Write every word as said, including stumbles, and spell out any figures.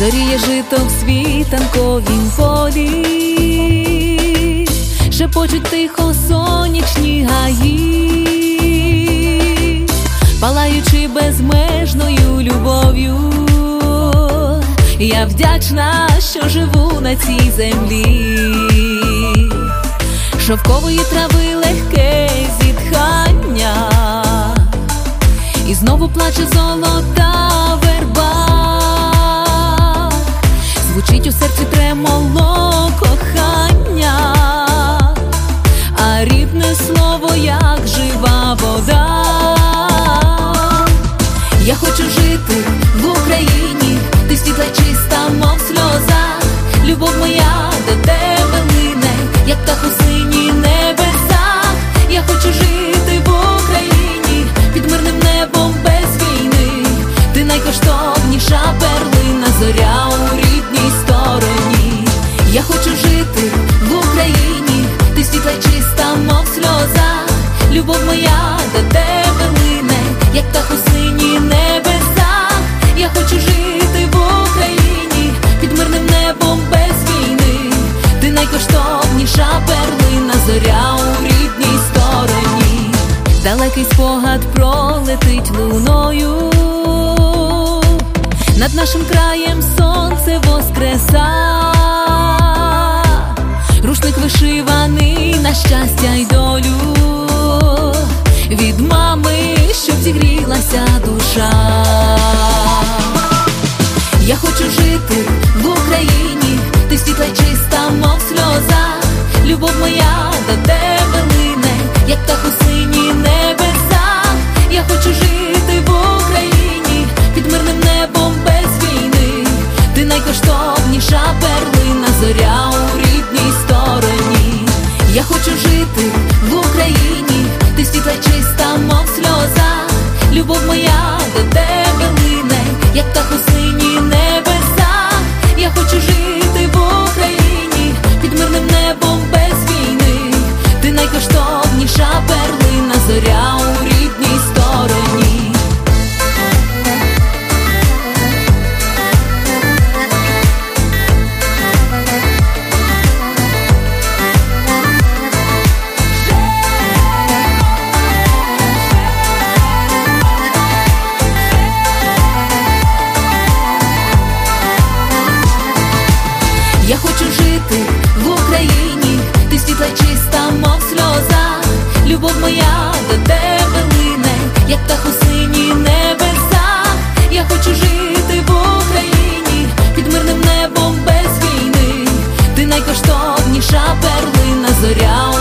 зоріє жито в світанковім полі, шепочуть тихо сонячні гаї, палаючи безмежною любов'ю. Я вдячна, що живу на цій землі. Шовкової трави легке зітхання, і знову плаче золота верба. Звучить у серці тремоло кохання, а рідне слово, як жива вода. Я хочу жити в Україні, ти світла чиста, мов сльоза. Любов моя до тебе лине, як птах у синіх небесах. Я хочу жити в Україні, під мирним небом без війни. Ти найкоштовніша перлина, зоря у рідній стороні. Я хочу жити в Україні, ти світла чиста, мов сльоза. Любов моя до тебе лине, як птах у синіх небесах. Я хочу жити в Україні, під мирним небом без війни. Ти найкоштовніша перлина, зоря у рідній стороні. Далекий спогад пролетить луною, над нашим краєм сонце воскреса. Рушник вишиваний на щастя й долю, від мами, щоб зігрілася душа. Я хочу жити в Україні, ти світла й чиста, мов сльоза. Любов моя до тебе лине, як птах у синіх небесах. Я хочу жити в Україні, під мирним небом без війни. Ти найкоштовніша перлина, зоря у рідній стороні. Я хочу жити в Україні, ти світла й чиста, мов сльоза. Любов моя до тебе лине, як птах у синіх небесах. Я хочу жити в Україні, під мирним небом без війни. Ти найкоштовніша перлина, зоря у рідній стороні. Я хочу жити в Україні, ти світла чиста, мов сльоза. Любов моя до тебе лине, як птах у синіх небесах. Я хочу жити в Україні, під мирним небом без війни. Ти найкоштовніша перлина, зоря